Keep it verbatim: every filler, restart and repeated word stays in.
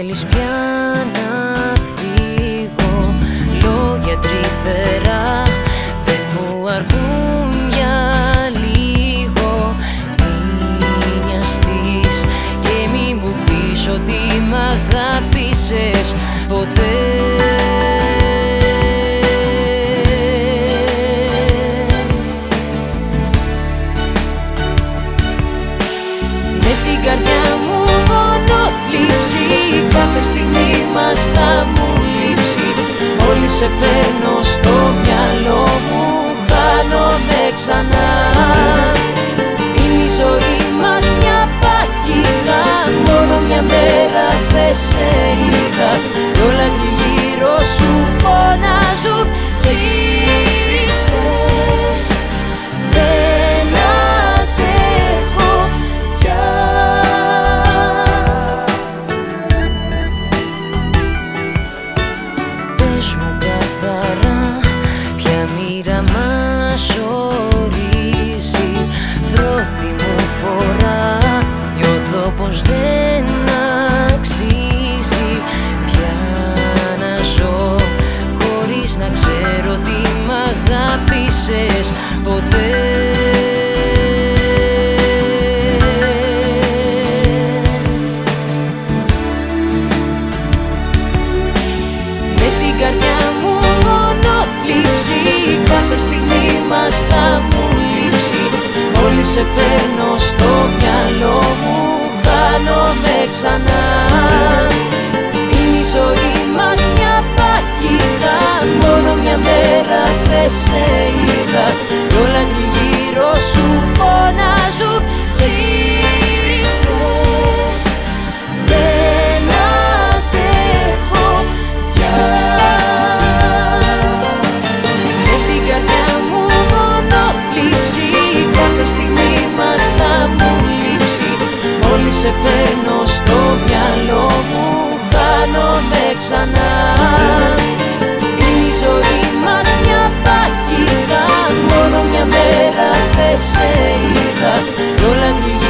θέλεις πια να φύγω, λόγια τρυφερά δεν μου αρκούν για λίγο. Μη νοιαστείς και μη μου πεις ότι μ' αγάπησες ποτέ. Μες στην καρδιά μου μόνο θλίψη, κάθε στιγμή μας θα μου λείψει. Μόλις σε φέρνω στο μυαλό μου χάνομαι ξανά. Είναι η ζωή μας μια παγίδα, μόνο μια μέρα δεν σε είδα κι όλα γύρω σου φωνάζουν γύρισε. Δεν αντέχω πια. Πες μου καθαρά ποια μοίρα μας ορίζει. Πρώτη μου φορά νιώθω πως δεν αξίζει πια να ζω χωρίς να ξέρω τι μ' αγάπησες ποτέ. Μες στην καρδιά μου μόνο θλίψη, κάθε στιγμή μας θα μου λείψει. Μόλις σε φέρνω στο μυαλό μου χάνομαι ξανά. Είναι η ζωή μας μια παγίδα, μόνο μια μέρα δεν σε είδα κι όλα γύρω σου φωνάζουν γύρισε. Δεν αντέχω πια. Μες στην καρδιά μου μόνο θλίψη, κάθε στιγμή μας θα μου λείψει. Μόλις σε φέρνω στο μυαλό μου χάνομαι ξανά. Είναι η ζωή μας μια παγίδα, μόνο μια μέρα δεν σε είδα κι όλα